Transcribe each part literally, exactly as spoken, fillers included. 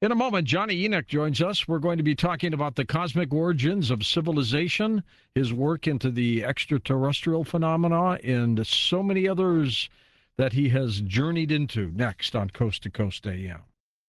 In a moment, Johnny Enoch joins us. We're going to be talking about the cosmic origins of civilization, his work into the extraterrestrial phenomena, and so many others that he has journeyed into next on Coast to Coast A M.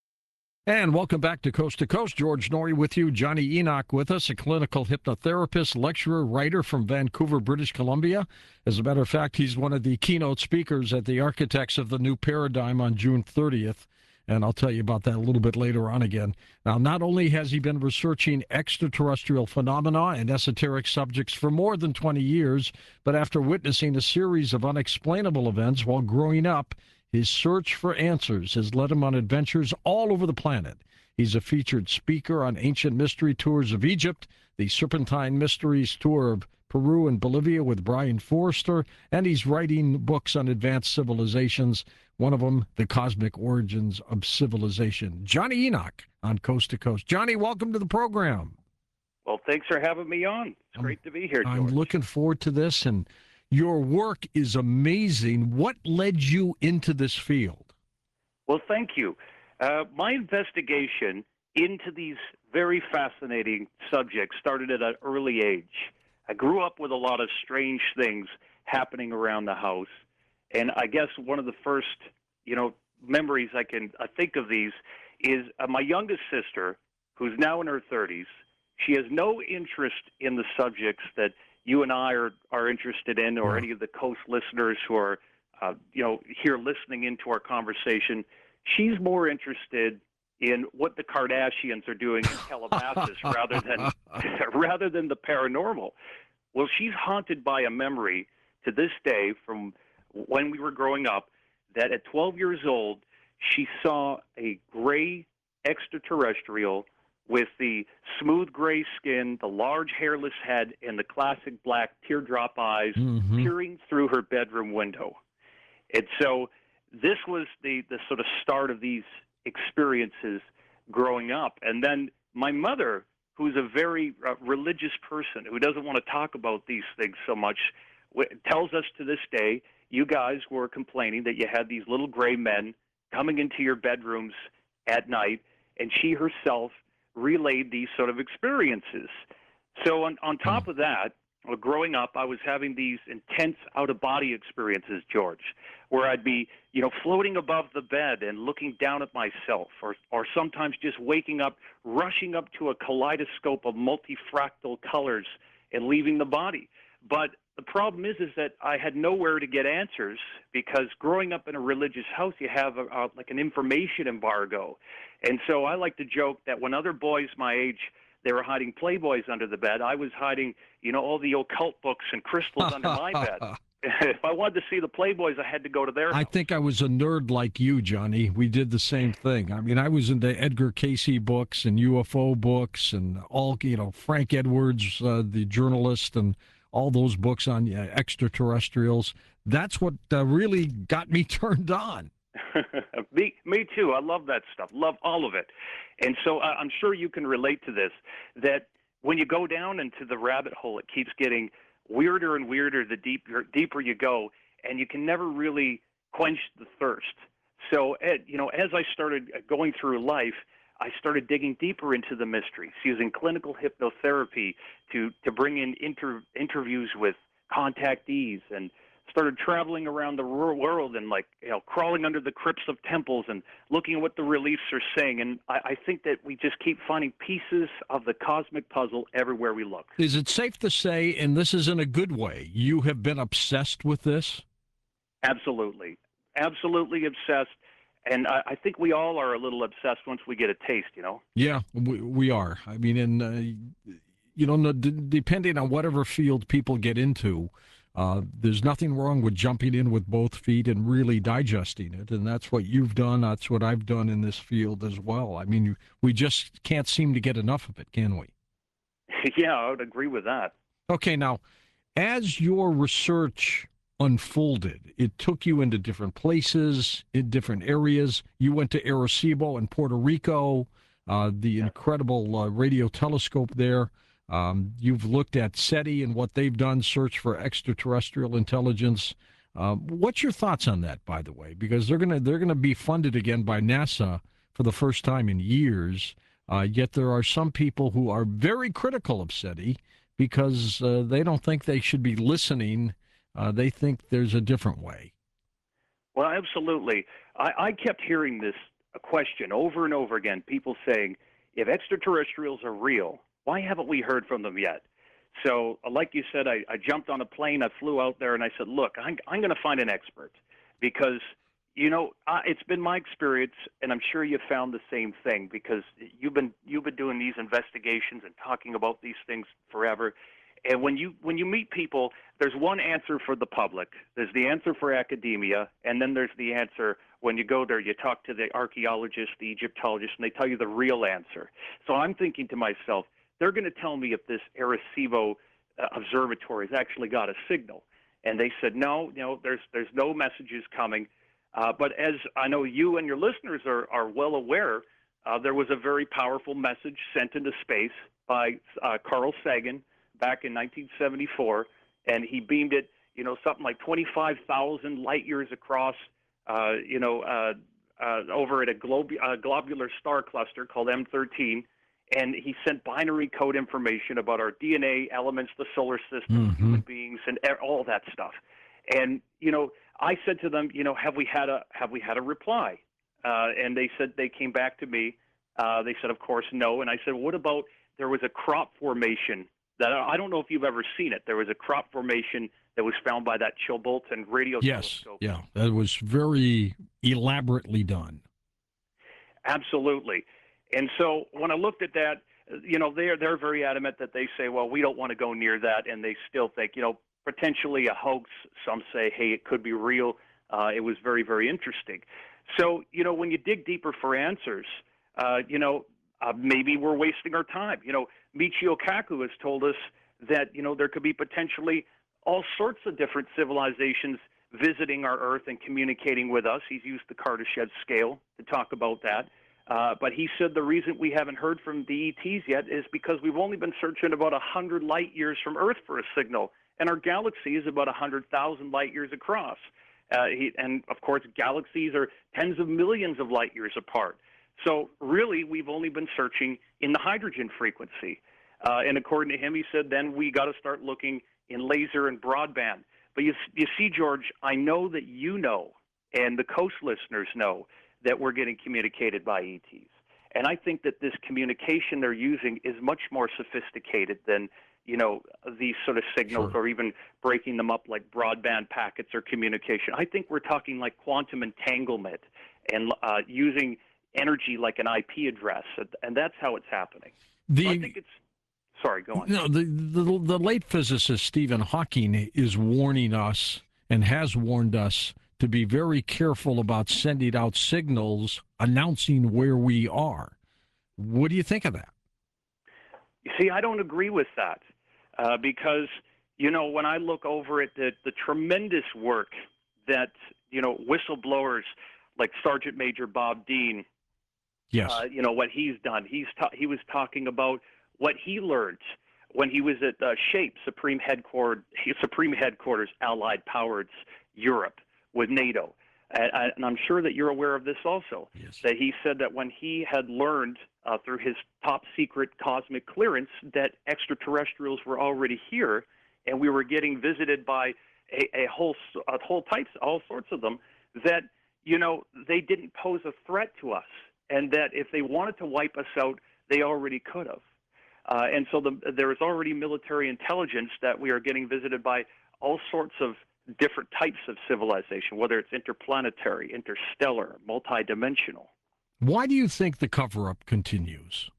And welcome back to Coast to Coast. George Noory with you. Johnny Enoch with us, a clinical hypnotherapist, lecturer, writer from Vancouver, British Columbia. As a matter of fact, he's one of the keynote speakers at the Architects of the New Paradigm on June thirtieth. And I'll tell you about that a little bit later on again. Now, not only has he been researching extraterrestrial phenomena and esoteric subjects for more than twenty years, but after witnessing a series of unexplainable events while growing up, his search for answers has led him on adventures all over the planet. He's a featured speaker on Ancient Mystery Tours of Egypt, the Serpentine Mysteries Tour of Peru and Bolivia with Brian Forrester, and he's writing books on advanced civilizations, one of them, The Cosmic Origins of Civilization. Johnny Enoch on Coast to Coast. Johnny, welcome to the program. Well, thanks for having me on. It's great to be here, George. I'm looking forward to this, and your work is amazing. What led you into this field? Well, thank you. Uh, my investigation into these very fascinating subjects started at an early age. I grew up with a lot of strange things happening around the house, and I guess one of the first, you know, memories I can I think of these is uh, my youngest sister, who's now in her thirties. She has no interest in the subjects that you and I are, are interested in, or any of the Coast listeners who are, uh, you know, here listening into our conversation. She's more interested in what the Kardashians are doing in Calabasas rather than rather than the paranormal. Well, she's haunted by a memory to this day from when we were growing up that at twelve years old, she saw a gray extraterrestrial with the smooth gray skin, the large hairless head, and the classic black teardrop eyes Mm-hmm. peering through her bedroom window. And so this was the, the sort of start of these experiences growing up. And then my mother, who's a very uh, religious person who doesn't want to talk about these things so much, w- tells us to this day, you guys were complaining that you had these little gray men coming into your bedrooms at night, and she herself relayed these sort of experiences. So on, on top Mm. of that, well, growing up, I was having these intense out-of-body experiences, George, where I'd be, you know, floating above the bed and looking down at myself, or, or sometimes just waking up, rushing up to a kaleidoscope of multifractal colors and leaving the body. But the problem is, is that I had nowhere to get answers because growing up in a religious house, you have a, a, like an information embargo. And so I like to joke that when other boys my age, they were hiding Playboys under the bed, I was hiding, you know, all the occult books and crystals under my bed. If I wanted to see the Playboys, I had to go to their I house. think I was a nerd like you, Johnny. We did the same thing. I mean, I was into Edgar Cayce books and U F O books and all, you know, Frank Edwards, uh, the journalist, and all those books on uh, extraterrestrials. That's what uh, really got me turned on. me, me too. I love that stuff. Love all of it. And so uh, I'm sure you can relate to this, that when you go down into the rabbit hole, it keeps getting weirder and weirder the deeper, deeper you go, and you can never really quench the thirst. So, Ed, you know, as I started going through life, I started digging deeper into the mysteries, using clinical hypnotherapy to, to bring in inter, interviews with contactees, and started traveling around the world and, like, you know, crawling under the crypts of temples and looking at what the reliefs are saying. And I, I think that we just keep finding pieces of the cosmic puzzle everywhere we look. Is it safe to say, and this is in a good way, you have been obsessed with this? Absolutely. Absolutely obsessed. And I, I think we all are a little obsessed once we get a taste, you know? Yeah, we, we are. I mean, in, uh, you know, no, d- depending on whatever field people get into, Uh, there's nothing wrong with jumping in with both feet and really digesting it, and that's what you've done. That's what I've done in this field as well. I mean, we just can't seem to get enough of it, can we? Yeah, I would agree with that. Okay, now, as your research unfolded, it took you into different places, in different areas. You went to Arecibo in Puerto Rico, uh, the Yeah. incredible uh, radio telescope there. Um, you've looked at SETI and what they've done, search for extraterrestrial intelligence. Uh, what's your thoughts on that, by the way? Because they're gonna they're gonna be funded again by NASA for the first time in years. Uh, yet there are some people who are very critical of SETI because uh, they don't think they should be listening. Uh, they think there's a different way. Well, absolutely. I, I kept hearing this question over and over again, people saying, if extraterrestrials are real, why haven't we heard from them yet? So, like you said, I, I jumped on a plane, I flew out there, and I said, look, I'm, I'm going to find an expert because, you know, uh, it's been my experience, and I'm sure you found the same thing because you've been you've been doing these investigations and talking about these things forever. And when you when you meet people, there's one answer for the public, there's the answer for academia, and then there's the answer when you go there, you talk to the archaeologists, the Egyptologists, and they tell you the real answer. So I'm thinking to myself, they're going to tell me if this Arecibo uh, observatory has actually got a signal. And they said, no, you know, there's there's no messages coming. Uh, but as I know you and your listeners are, are well aware, uh, there was a very powerful message sent into space by uh, Carl Sagan back in nineteen seventy-four, and he beamed it, you know, something like twenty-five thousand light years across, uh, you know, uh, uh, over at a glob- uh, globular star cluster called M thirteen, and he sent binary code information about our D N A, elements, the solar system, Mm-hmm. human beings, and all that stuff. And you know, I said to them, you know, have we had a have we had a reply? Uh, and they said they came back to me. Uh, they said, of course, no. And I said, what about there was a crop formation that I don't know if you've ever seen it. There was a crop formation that was found by that Chilbolton radio Yes, telescope. yeah, that was very elaborately done. Absolutely. And so when I looked at that, you know, they're they're very adamant that they say, well, we don't want to go near that, and they still think, you know, potentially a hoax. Some say, hey, it could be real. Uh, it was very, very interesting. So, you know, when you dig deeper for answers, uh, you know, uh, maybe we're wasting our time. You know, Michio Kaku has told us that, you know, there could be potentially all sorts of different civilizations visiting our Earth and communicating with us. He's used the Kardashev scale to talk about that. Uh, but he said the reason we haven't heard from the E Ts yet is because we've only been searching about one hundred light years from Earth for a signal, and our galaxy is about one hundred thousand light years across. Uh, he, and, of course, galaxies are tens of millions of light years apart. So, really, we've only been searching in the hydrogen frequency. Uh, and according to him, he said, then we got to start looking in laser and broadband. But you, you see, George, I know that you know, and the Coast listeners know, that we're getting communicated by E Ts. And I think that this communication they're using is much more sophisticated than, you know, these sort of signals Sure. or even breaking them up like broadband packets or communication. I think we're talking like quantum entanglement and uh, using energy like an I P address, and that's how it's happening. The, so I think it's sorry, go on. No, the, the the late physicist Stephen Hawking is warning us and has warned us to be very careful about sending out signals announcing where we are. What do you think of that? You see, I don't agree with that uh, because, you know, when I look over at the, the tremendous work that, you know, whistleblowers like Sergeant Major Bob Dean, Yes. uh, you know, what he's done, he's ta- he was talking about what he learned when he was at uh, SHAPE, Supreme Headquarters, Supreme Headquarters, Allied Powers, Europe, with NATO. And, and I'm sure that you're aware of this also, Yes. that he said that when he had learned uh, through his top secret cosmic clearance that extraterrestrials were already here and we were getting visited by a, a whole a whole types, all sorts of them, that, you know, they didn't pose a threat to us, and that if they wanted to wipe us out, they already could have. Uh, and so the, there is already military intelligence that we are getting visited by all sorts of different types of civilization, whether it's interplanetary, interstellar, multidimensional. Why do you think the cover-up continues?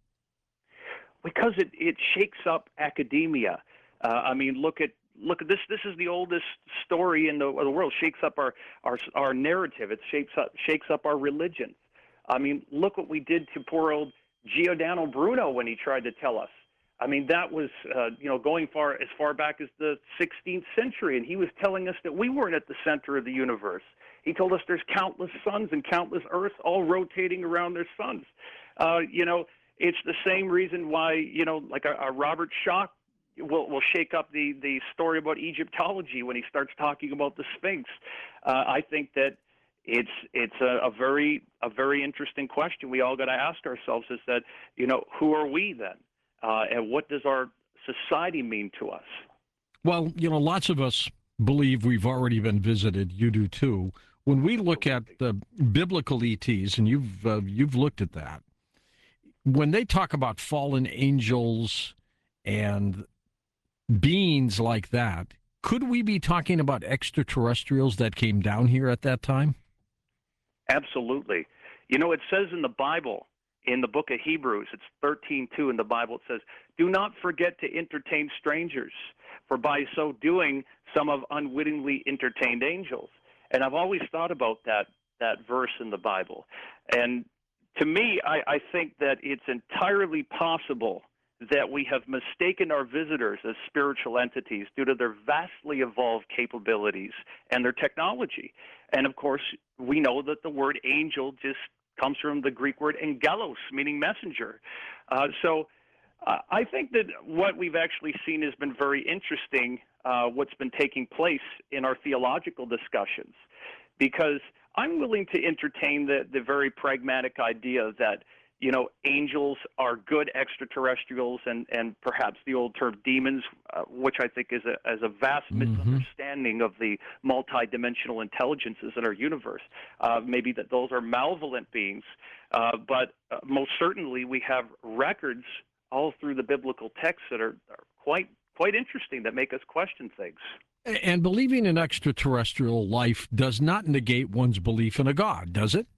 Because it, it shakes up academia. Uh, I mean, look at look at this. This is the oldest story in the, the world. Shakes up our, our our narrative. It shakes up shakes up our religion. I mean, look what we did to poor old Giordano Bruno when he tried to tell us. I mean, that was, uh, you know, going far as far back as the sixteenth century, and he was telling us that we weren't at the center of the universe. He told us there's countless suns and countless Earths all rotating around their suns. Uh, you know, it's the same reason why, you know, like a, a Robert Schoch will will shake up the, the story about Egyptology when he starts talking about the Sphinx. Uh, I think that it's it's a, a very a very interesting question we all got to ask ourselves. Is that, you know, who are we then, uh, and what does our society mean to us? Well, you know, lots of us believe we've already been visited. You do too. When we look at the biblical E Ts, and you've uh, you've looked at that, when they talk about fallen angels and beings like that, could we be talking about extraterrestrials that came down here at that time? Absolutely. You know, it says in the Bible, in the book of Hebrews, it's thirteen two in the Bible, it says, "Do not forget to entertain strangers, for by so doing, some have unwittingly entertained angels." And I've always thought about that that verse in the Bible. And to me, I, I think that it's entirely possible that we have mistaken our visitors as spiritual entities due to their vastly evolved capabilities and their technology. And of course, we know that the word angel just comes from the Greek word angelos, meaning messenger. Uh, so uh, I think that what we've actually seen has been very interesting, uh, what's been taking place in our theological discussions, because I'm willing to entertain the, the very pragmatic idea that, you know, angels are good extraterrestrials, and, and perhaps the old term demons, uh, which I think is a, is a vast Mm-hmm. misunderstanding of the multidimensional intelligences in our universe. Uh, maybe that those are malevolent beings, uh, but uh, most certainly we have records all through the biblical texts that are, are quite quite interesting, that make us question things. And believing in extraterrestrial life does not negate one's belief in a God, does it?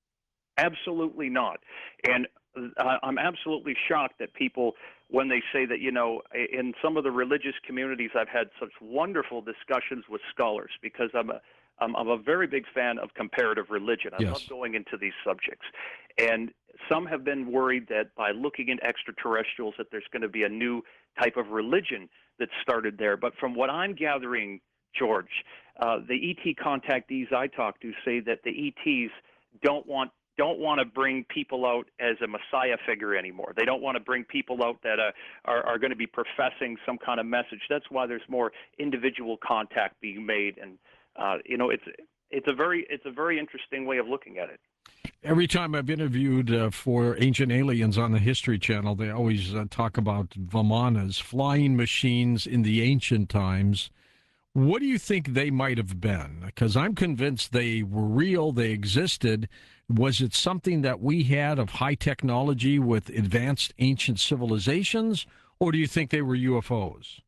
Absolutely not. And uh, I'm absolutely shocked that people, when they say that, you know, in some of the religious communities, I've had such wonderful discussions with scholars, because I'm a I'm, I'm a very big fan of comparative religion. I Yes. love going into these subjects. And some have been worried that by looking into extraterrestrials that there's going to be a new type of religion that started there. But from what I'm gathering, George, uh, the E T contactees I talk to say that the E Ts don't want don't want to bring people out as a messiah figure anymore. They don't want to bring people out that uh, are, are going to be professing some kind of message. That's why there's more individual contact being made, and uh, you know, it's it's a very it's a very interesting way of looking at it. Every time I've interviewed uh, for Ancient Aliens on the History Channel, they always uh, talk about Vimanas, flying machines in the ancient times. What do you think they might have been? Because I'm convinced they were real, they existed. Was it something that we had of high technology with advanced ancient civilizations, or do you think they were U F Os?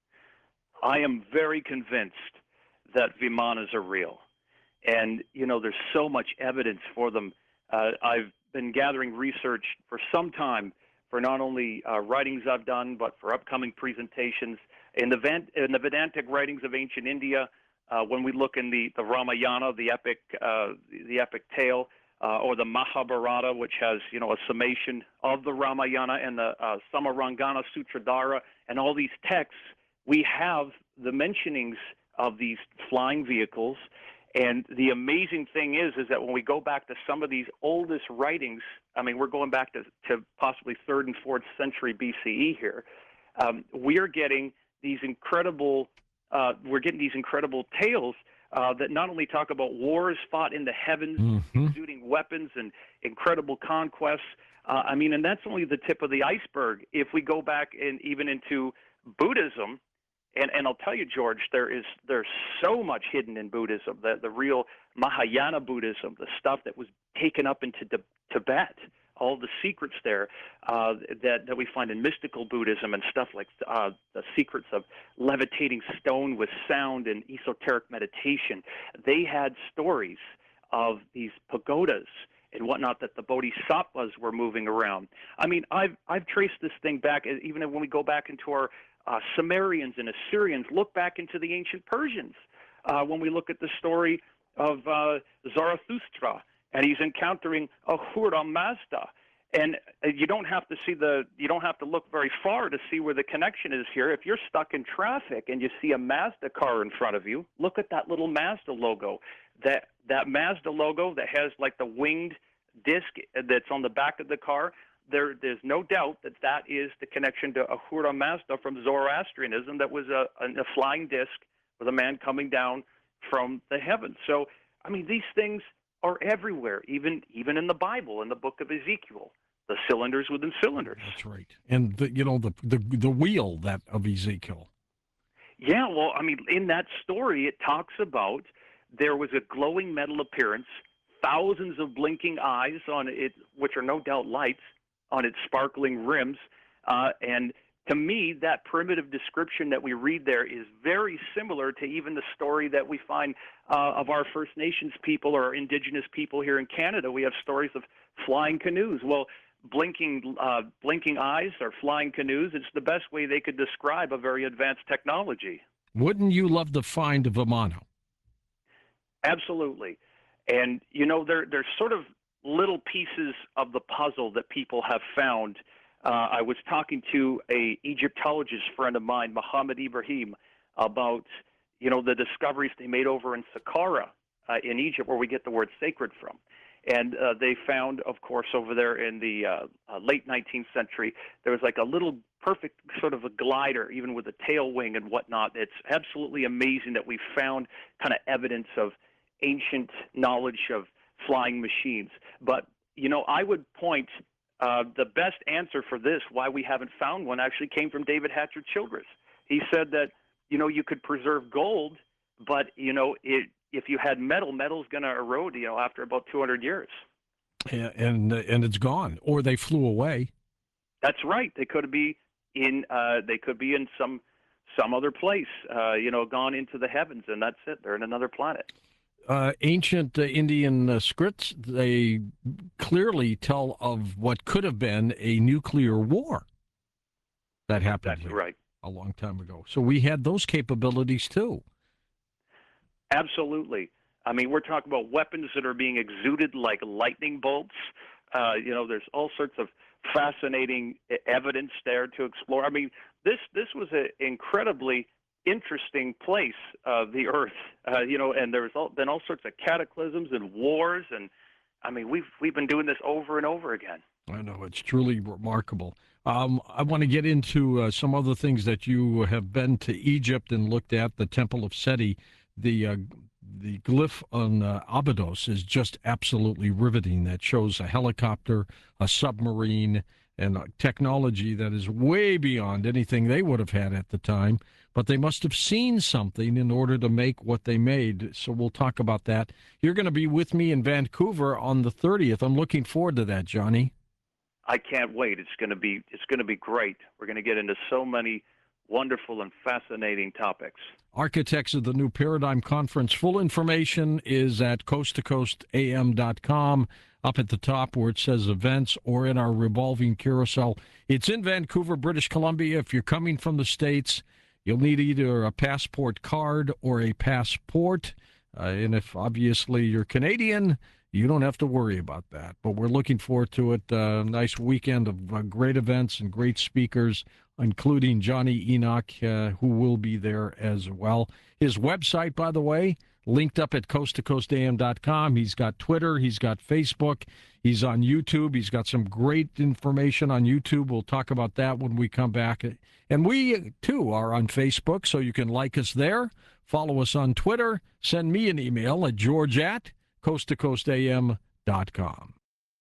I am very convinced that Vimanas are real. And, you know, there's so much evidence for them. Uh, I've been gathering research for some time for not only uh, writings I've done, but for upcoming presentations. In the, Van- in the Vedantic writings of ancient India, uh, when we look in the, the Ramayana, the epic, uh, the epic tale, uh, or the Mahabharata, which has, you know, a summation of the Ramayana, and the uh, Samarangana Sutradhara, and all these texts, we have the mentionings of these flying vehicles. And the amazing thing is, is that when we go back to some of these oldest writings, I mean, we're going back to, to possibly third and fourth century B C E here, um, we're getting these incredible, uh, we're getting these incredible tales uh, that not only talk about wars fought in the heavens, Mm-hmm. exuding weapons and incredible conquests. Uh, I mean, and that's only the tip of the iceberg. If we go back and even into Buddhism, And, and I'll tell you, George, there is there's so much hidden in Buddhism, the, the real Mahayana Buddhism, the stuff that was taken up into the, Tibet, all the secrets there uh, that, that we find in mystical Buddhism, and stuff like uh, the secrets of levitating stone with sound and esoteric meditation. They had stories of these pagodas and whatnot that the bodhisattvas were moving around. I mean, I've I've traced this thing back, even when we go back into our Uh, Sumerians and Assyrians, look back into the ancient Persians. Uh, when we look at the story of uh, Zarathustra, and he's encountering Ahura Mazda, and uh, you don't have to see the, you don't have to look very far to see where the connection is here. If you're stuck in traffic and you see a Mazda car in front of you, look at that little Mazda logo. That that Mazda logo that has like the winged disc that's on the back of the car. There, there's no doubt that that is the connection to Ahura Mazda from Zoroastrianism. That was a, a flying disc with a man coming down from the heavens. So, I mean, these things are everywhere, even even in the Bible, in the book of Ezekiel, the cylinders within cylinders. That's right. And the, you know the the the wheel that of Ezekiel. Yeah, well, I mean, in that story, it talks about there was a glowing metal appearance, thousands of blinking eyes on it, which are no doubt lights on its sparkling rims, uh, and to me, that primitive description that we read there is very similar to even the story that we find uh, of our First Nations people or indigenous people here in Canada. We have stories of flying canoes. Well, blinking uh, blinking eyes or flying canoes, it's the best way they could describe a very advanced technology. Wouldn't you love to find Vimano? Absolutely. And, you know, there, there's sort of little pieces of the puzzle that people have found. Uh, I was talking to a Egyptologist friend of mine, Mohammed Ibrahim, about, you know, the discoveries they made over in Saqqara uh, in Egypt, where we get the word sacred from. And uh, they found, of course, over there in the uh, uh, late nineteenth century, there was like a little perfect sort of a glider, even with a tail wing and whatnot. It's absolutely amazing that we found kind of evidence of ancient knowledge of flying machines. But, you know, I would point uh, the best answer for this, why we haven't found one, actually came from David Hatcher Childress. He said that, you know, you could preserve gold, but, you know, it, if you had metal, metal's going to erode, you know, after about two hundred years. And and, and it's gone, or they flew away. That's right. They could be in. Uh, they could be in some some other place. Uh, you know, gone into the heavens, and that's it. They're in another planet. Uh, ancient uh, Indian uh, scripts, they clearly tell of what could have been a nuclear war that happened That's here right. a long time ago. So we had those capabilities too. Absolutely. I mean, we're talking about weapons that are being exuded like lightning bolts. Uh, you know, there's all sorts of fascinating evidence there to explore. I mean, this this was an incredibly interesting place, uh, the Earth. Uh, you know, and there's all, been all sorts of cataclysms and wars, and I mean, we've we've been doing this over and over again. I know, it's truly remarkable. Um, I want to get into uh, some other things that you have been to Egypt and looked at, the Temple of Seti. The uh, the glyph on uh, Abydos is just absolutely riveting. That shows a helicopter, a submarine, and a technology that is way beyond anything they would have had at the time. But they must have seen something in order to make what they made. So we'll talk about that. You're going to be with me in Vancouver on the thirtieth. I'm looking forward to that, Johnny. I can't wait. It's going to be it's going to be great. We're going to get into so many wonderful and fascinating topics. Architects of the New Paradigm Conference. Full information is at coast to coast a m dot com, up at the top where it says events, or in our revolving carousel. It's in Vancouver, British Columbia. If you're coming from the States, you'll need either a passport card or a passport. Uh, and if obviously you're Canadian, you don't have to worry about that. But we're looking forward to it. A uh, nice weekend of uh, great events and great speakers, including Johnny Enoch, uh, who will be there as well. His website, by the way, linked up at coast to coast a m dot com. He's got Twitter. He's got Facebook. He's on YouTube. He's got some great information on YouTube. We'll talk about that when we come back. And we, too, are on Facebook, so you can like us there. Follow us on Twitter. Send me an email at george at coast to coast a m dot com.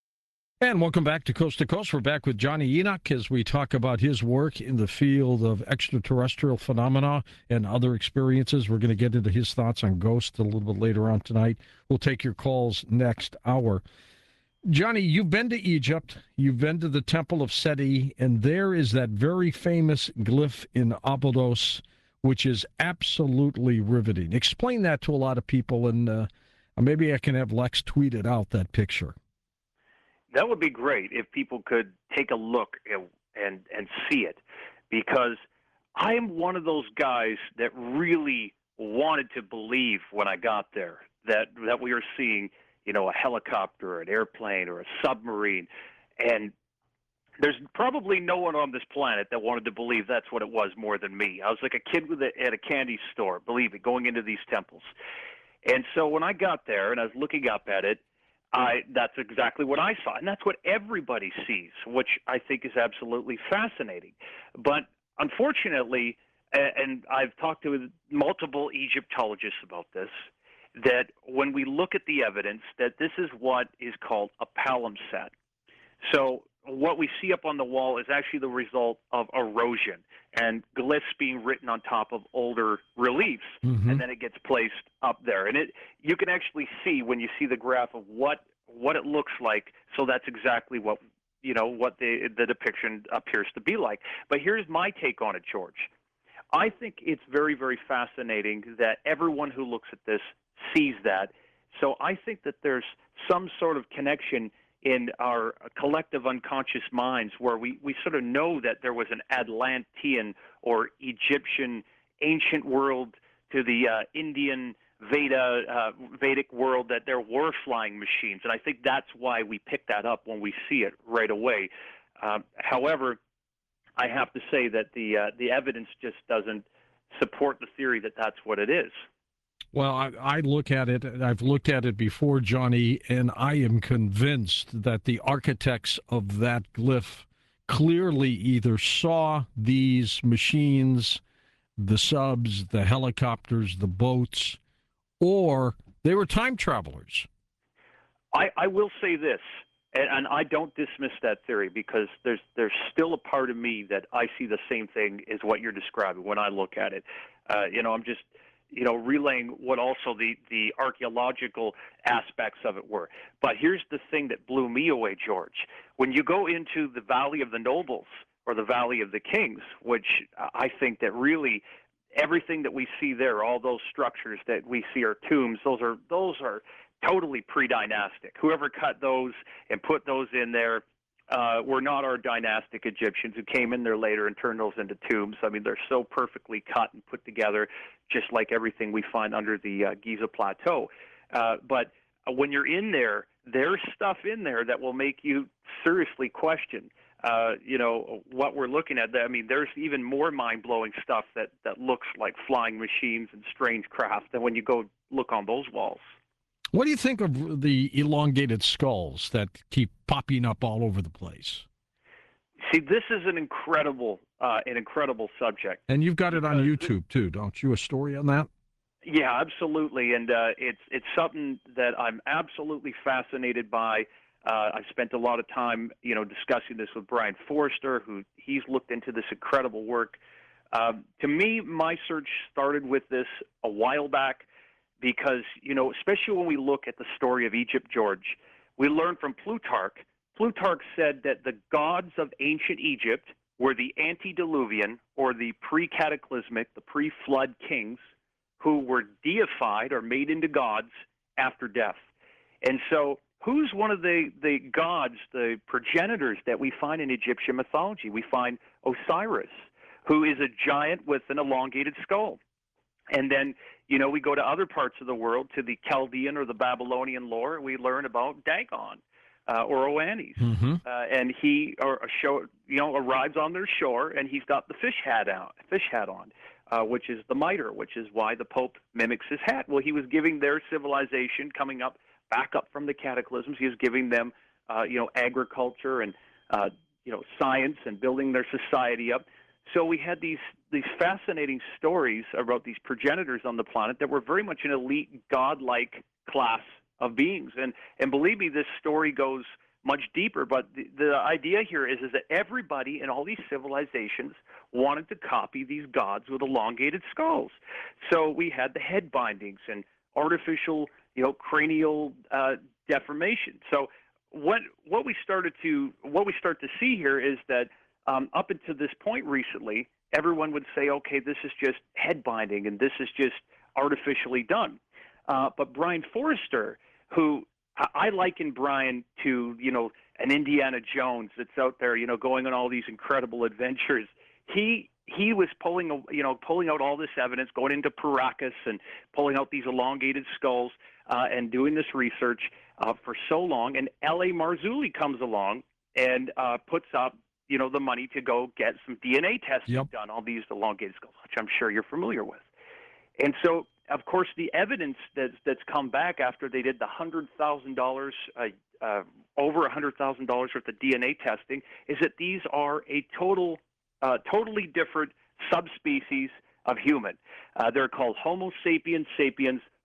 And welcome back to Coast to Coast. We're back with Johnny Enoch as we talk about his work in the field of extraterrestrial phenomena and other experiences. We're going to get into his thoughts on ghosts a little bit later on tonight. We'll take your calls next hour. Johnny, you've been to Egypt, you've been to the Temple of Seti, and there is that very famous glyph in Abydos, which is absolutely riveting. Explain that to a lot of people, and uh, maybe I can have Lex tweet it out, that picture. That would be great if people could take a look and and, and see it, because I am one of those guys that really wanted to believe when I got there that, that we were seeing, you know, a helicopter, or an airplane, or a submarine, and there's probably no one on this planet that wanted to believe that's what it was more than me. I was like a kid with a, at a candy store, believe it, going into these temples. And so when I got there and I was looking up at it, I, that's exactly what I saw, and that's what everybody sees, which I think is absolutely fascinating. But unfortunately, and I've talked to multiple Egyptologists about this, that when we look at the evidence, that this is what is called a palimpsest. So what we see up on the wall is actually the result of erosion and glyphs being written on top of older reliefs, Mm-hmm. and then it gets placed up there. And it you can actually see when you see the graph of what what it looks like. So that's exactly what you know what the the depiction appears to be like. But here's my take on it, George. I think it's very, very fascinating that everyone who looks at this sees that. So I think that there's some sort of connection in our collective unconscious minds where we, we sort of know that there was an Atlantean or Egyptian ancient world to the uh, Indian Veda, uh, Vedic world, that there were flying machines. And I think that's why we pick that up when we see it right away. Uh, however, I have to say that the uh, the evidence just doesn't support the theory that that's what it is. Well, I, I look at it, and I've looked at it before, Johnny, and I am convinced that the architects of that glyph clearly either saw these machines, the subs, the helicopters, the boats, or they were time travelers. I, I will say this, and, and I don't dismiss that theory, because there's there's still a part of me that I see the same thing as what you're describing when I look at it. Uh, you know, I'm just you know, relaying what also the, the archaeological aspects of it were. But here's the thing that blew me away, George. When you go into the Valley of the Nobles or the Valley of the Kings, which I think that really everything that we see there, all those structures that we see are tombs, those are those are totally pre-dynastic. Whoever cut those and put those in there Uh, were not our dynastic Egyptians who came in there later and turned those into tombs. I mean, they're so perfectly cut and put together, just like everything we find under the uh, Giza Plateau. Uh, but uh, when you're in there, there's stuff in there that will make you seriously question, uh, you know, what we're looking at. I mean, there's even more mind-blowing stuff that, that looks like flying machines and strange craft than when you go look on those walls. What do you think of the elongated skulls that keep popping up all over the place? See, this is an incredible, uh, an incredible subject. And you've got it on YouTube too, don't you? A story on that? Yeah, absolutely, and uh, it's it's something that I'm absolutely fascinated by. Uh, I've spent a lot of time, you know, discussing this with Brian Forrester, who he's looked into this incredible work. Um, to me, my search started with this a while back. Because, you know, especially when we look at the story of Egypt, George, we learn from Plutarch. Plutarch said that the gods of ancient Egypt were the antediluvian or the pre-cataclysmic, the pre-flood kings who were deified or made into gods after death. And so who's one of the, the gods, the progenitors that we find in Egyptian mythology? We find Osiris, who is a giant with an elongated skull. And then, you know, we go to other parts of the world, to the Chaldean or the Babylonian lore, and we learn about Dagon uh, or Oannes. Mm-hmm. Uh, and he, or a show, you know, arrives on their shore, and he's got the fish hat out, fish hat on, uh, which is the mitre, which is why the Pope mimics his hat. Well, he was giving their civilization coming up, back up from the cataclysms. He was giving them, uh, you know, agriculture and, uh, you know, science and building their society up. So we had these these fascinating stories about these progenitors on the planet that were very much an elite, godlike class of beings. And and believe me, this story goes much deeper. But the, the idea here is, is that everybody in all these civilizations wanted to copy these gods with elongated skulls. So we had the head bindings and artificial, you know, cranial uh, deformation. So what what we started to what we start to see here is that Um, up until this point recently, everyone would say, okay, this is just head binding and this is just artificially done. Uh, but Brian Forrester, who I, I liken Brian to, you know, an Indiana Jones that's out there, you know, going on all these incredible adventures. He he was pulling, you know, pulling out all this evidence, going into Paracas and pulling out these elongated skulls uh, and doing this research uh, for so long. And L A Marzulli comes along and uh, puts up, you know, the money to go get some D N A testing Yep. done on these elongated skulls, which I'm sure you're familiar with. And so, of course, the evidence that's, that's come back after they did the one hundred thousand dollars, uh, uh, over one hundred thousand dollars worth of D N A testing, is that these are a total, uh, totally different subspecies of human. Uh, they're called Homo sapiens sapiens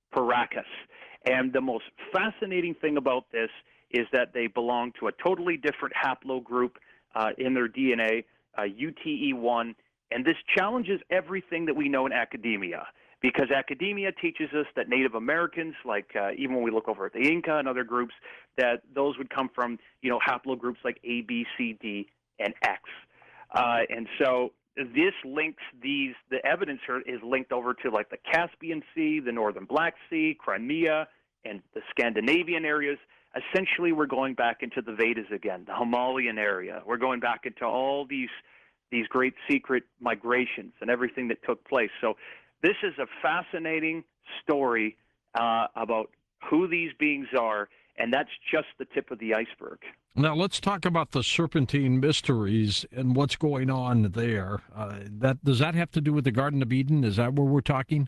Paracas. And the most fascinating thing about this is that they belong to a totally different haplogroup uh, in their D N A, uh, U T E one, and this challenges everything that we know in academia, because academia teaches us that Native Americans, like uh, even when we look over at the Inca and other groups, that those would come from, you know, haplogroups like A, B, C, D, and X. Uh, and so this links these, the evidence here is linked over to like the Caspian Sea, the Northern Black Sea, Crimea, and the Scandinavian areas. Essentially, we're going back into the Vedas again, the Himalayan area. We're going back into all these these great secret migrations and everything that took place. So this is a fascinating story uh, about who these beings are, and that's just the tip of the iceberg. Now, let's talk about the Serpentine Mysteries and what's going on there. Uh, that does that have to do with the Garden of Eden? Is that where we're talking?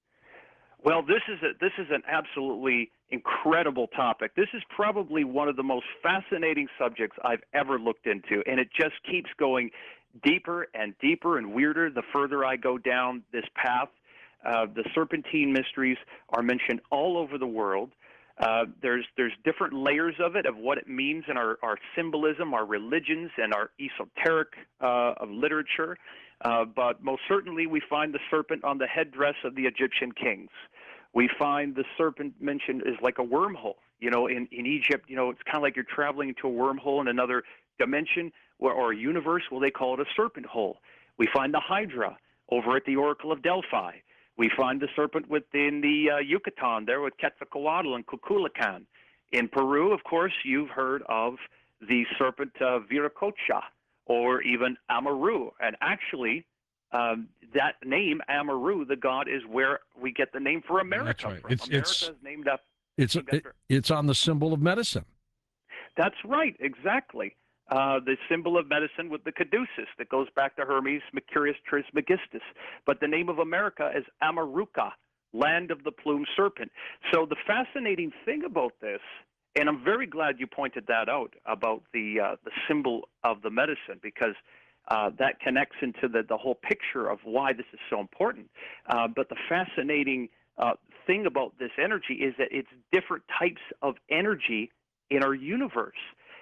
Well, this is a, this is an absolutely incredible topic. This is probably one of the most fascinating subjects I've ever looked into, and it just keeps going deeper and deeper and weirder the further I go down this path. Uh, the Serpentine Mysteries are mentioned all over the world. Uh, there's there's different layers of it, of what it means in our, our symbolism, our religions, and our esoteric uh, of literature. Uh, but most certainly we find the serpent on the headdress of the Egyptian kings. We find the serpent mentioned as like a wormhole. You know, in, in Egypt, you know, it's kind of like you're traveling into a wormhole in another dimension or, or a universe. Well, they call it a serpent hole. We find the Hydra over at the Oracle of Delphi. We find the serpent within the uh, Yucatan there with Quetzalcoatl and Cuculcan. In Peru, of course, you've heard of the serpent uh, Viracocha or even Amaru. And actually, um, that name, Amaru, the god, is where we get the name for America That's right. from. It's, America it's, is named up. it's, it, it's on the symbol of medicine. That's right, exactly. Uh, the symbol of medicine with the caduceus that goes back to Hermes Mercurius Trismegistus. But the name of America is Amaruca, land of the plumed serpent. So the fascinating thing about this, and I'm very glad you pointed that out about the uh, the symbol of the medicine, because uh, that connects into the, the whole picture of why this is so important. Uh, but the fascinating uh, thing about this energy is that it's different types of energy in our universe.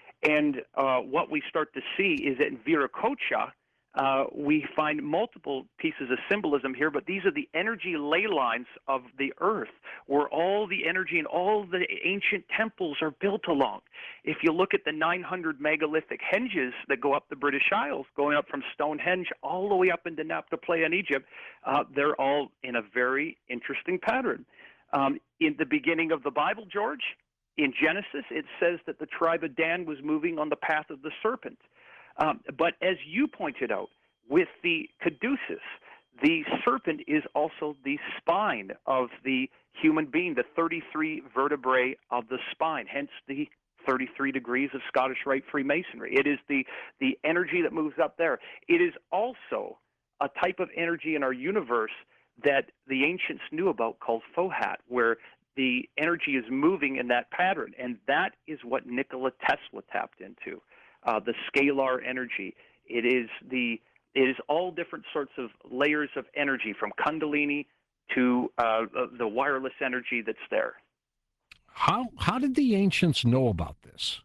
And uh, what we start to see is that in Viracocha, uh, we find multiple pieces of symbolism here, but these are the energy ley lines of the earth, where all the energy and all the ancient temples are built along. If you look at the nine hundred megalithic henges that go up the British Isles, going up from Stonehenge all the way up into Nabta Playa in Egypt, uh, they're all in a very interesting pattern. Um, in the beginning of the Bible, George, in Genesis, it says that the tribe of Dan was moving on the path of the serpent. Um, but as you pointed out, with the caduceus, the serpent is also the spine of the human being, the thirty-three vertebrae of the spine, hence the thirty-three degrees of Scottish Rite Freemasonry. It is the, the energy that moves up there. It is also a type of energy in our universe that the ancients knew about called Fohat, where the energy is moving in that pattern, and that is what Nikola Tesla tapped into, uh, the scalar energy. It is the it is all different sorts of layers of energy, from Kundalini to uh, the wireless energy that's there. How how did the ancients know about this?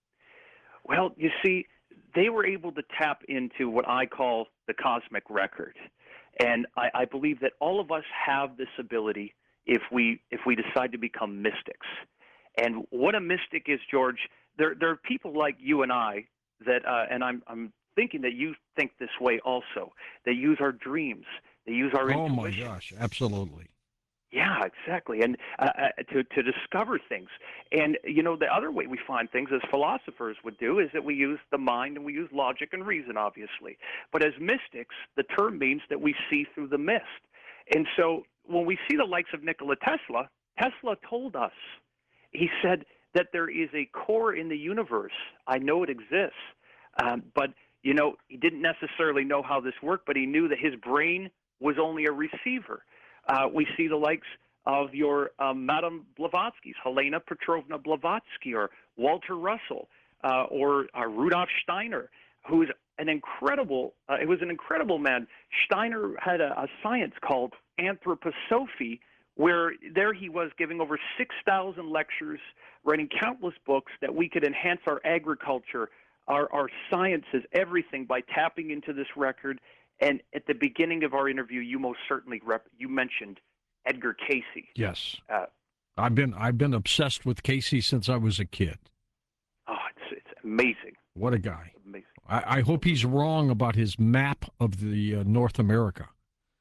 Well, you see, they were able to tap into what I call the cosmic record, and I, I believe that all of us have this ability if we if we decide to become mystics. And what a mystic is, George, there there are people like you and I that, uh, and I'm I'm thinking that you think this way also, they use our dreams, they use our oh intuition. my gosh, absolutely. Yeah, exactly, and uh, to to discover things. And you know, the other way we find things, as philosophers would do, is that we use the mind and we use logic and reason, obviously. But as mystics, the term means that we see through the mist. And so when we see the likes of Nikola Tesla, Tesla told us, he said that there is a core in the universe. I know it exists, um, but you know, he didn't necessarily know how this worked, but he knew that his brain was only a receiver. Uh, we see the likes of your um, Madame Blavatsky's, Helena Petrovna Blavatsky, or Walter Russell, uh, or uh, Rudolf Steiner, who is an incredible, uh, it was an incredible man. Steiner had a, a science called anthroposophy, where there he was giving over six thousand lectures, writing countless books that we could enhance our agriculture, our, our sciences, everything by tapping into this record. And at the beginning of our interview, you most certainly rep, you mentioned Edgar Cayce. Yes. Uh, I've been I've been obsessed with Cayce since I was a kid. Oh, it's, it's amazing. What a guy. Amazing. I, I hope he's wrong about his map of the uh, North America.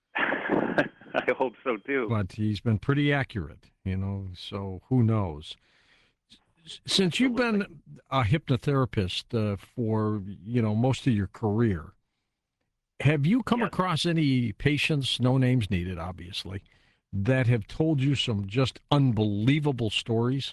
I hope so, too. But he's been pretty accurate, you know, so who knows. Since you've been a hypnotherapist uh, for, you know, most of your career, have you come yes. across any patients, no names needed, obviously, that have told you some just unbelievable stories?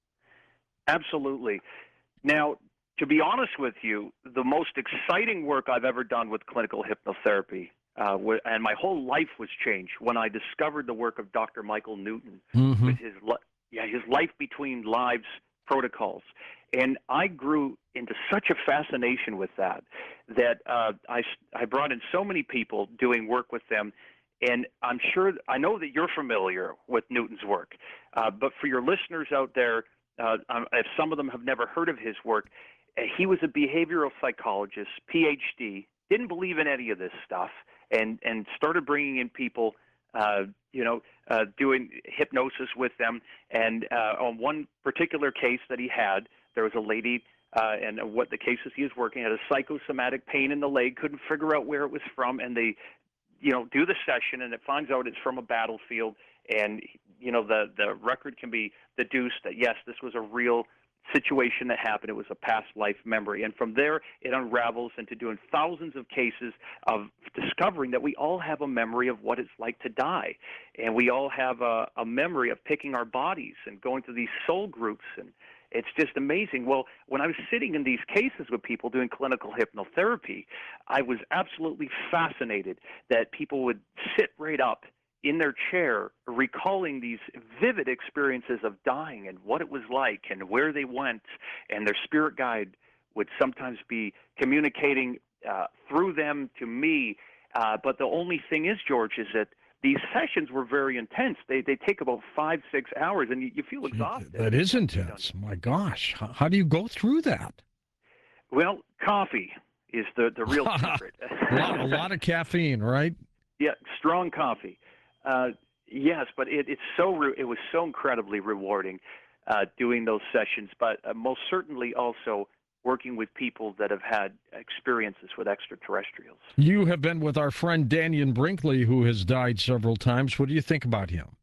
Absolutely. Now, to be honest with you, the most exciting work I've ever done with clinical hypnotherapy, uh, and my whole life was changed when I discovered the work of Doctor Michael Newton mm-hmm. with his, yeah, his Life Between Lives protocols. And I grew into such a fascination with that that uh, I, I brought in so many people doing work with them. And I'm sure, I know that you're familiar with Newton's work, uh, but for your listeners out there, uh, if some of them have never heard of his work, he was a behavioral psychologist, P H D, didn't believe in any of this stuff, and, and started bringing in people, uh, you know, uh, doing hypnosis with them. And uh, on one particular case that he had, there was a lady, uh, and what the cases he was working had a psychosomatic pain in the leg, couldn't figure out where it was from, and they, you know, do the session, and it finds out it's from a battlefield, and, you know, the, the record can be deduced that, yes, this was a real situation that happened. It was a past life memory. And from there, it unravels into doing thousands of cases of discovering that we all have a memory of what it's like to die. And we all have a, a memory of picking our bodies and going to these soul groups. And it's just amazing. Well, when I was sitting in these cases with people doing clinical hypnotherapy, I was absolutely fascinated that people would sit right up in their chair, recalling these vivid experiences of dying and what it was like and where they went, and their spirit guide would sometimes be communicating uh, through them to me. Uh, but the only thing is, George, is that these sessions were very intense. They they take about five, six hours, and you, you feel exhausted. That is intense. My gosh. How, how do you go through that? Well, coffee is the, the real secret. a, lot, a lot of caffeine, right? Yeah, strong coffee. Uh, yes, but it, it's so re- it was so incredibly rewarding uh, doing those sessions, but uh, most certainly also working with people that have had experiences with extraterrestrials. You have been with our friend Dannion Brinkley, who has died several times. What do you think about him?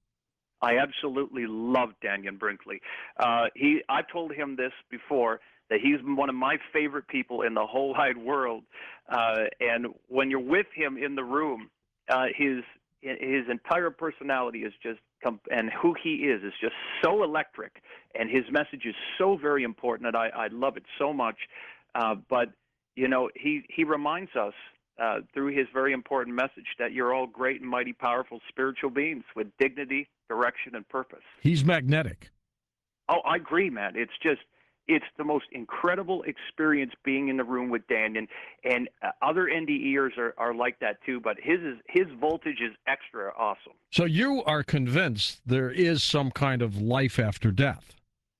I absolutely love Dannion Brinkley. Uh, he, I've told him this before, that he's one of my favorite people in the whole wide world. Uh, and when you're with him in the room, uh, his his entire personality is just, and who he is, is just so electric, and his message is so very important that I, I love it so much. Uh, but, you know, he, he reminds us uh, through his very important message that you're all great and mighty, powerful spiritual beings with dignity, direction, and purpose. He's magnetic. Oh, I agree, man. It's just, it's the most incredible experience being in the room with Dannion, and uh, other N D Ers are, are like that too, but his is, his voltage is extra awesome. So you are convinced there is some kind of life after death?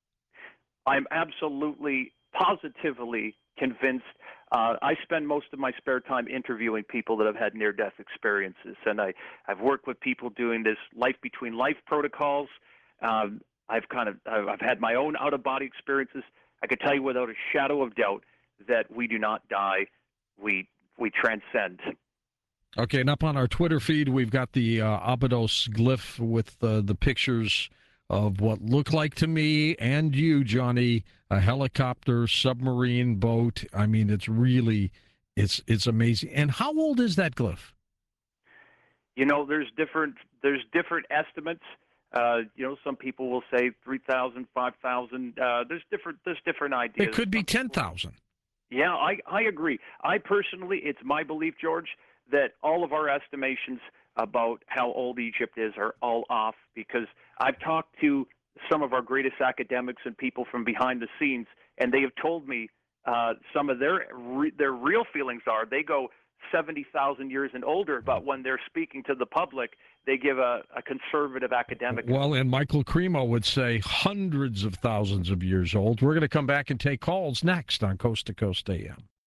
I'm absolutely, positively convinced. Uh, I spend most of my spare time interviewing people that have had near-death experiences, and I, I've worked with people doing this life between life protocols. Um, I've kind of I've had my own out-of-body experiences. I could tell you without a shadow of doubt that we do not die. We we transcend. Okay, and up on our Twitter feed, we've got the uh, Abydos glyph with uh, the pictures of what look like to me and you, Johnny, a helicopter, submarine, boat. I mean, it's really, it's it's amazing. And how old is that glyph? You know, there's different there's different estimates. Uh, you know, some people will say three thousand, five thousand. Uh, there's different there's different ideas. It could be ten thousand. Yeah, I, I agree. I personally, it's my belief, George, that all of our estimations about how old Egypt is are all off, because I've talked to some of our greatest academics and people from behind the scenes, and they have told me uh, some of their re- their real feelings are, they go, seventy thousand years and older, but when they're speaking to the public, they give a, a conservative academic. Well, and Michael Cremo would say hundreds of thousands of years old. We're going to come back and take calls next on Coast to Coast A M.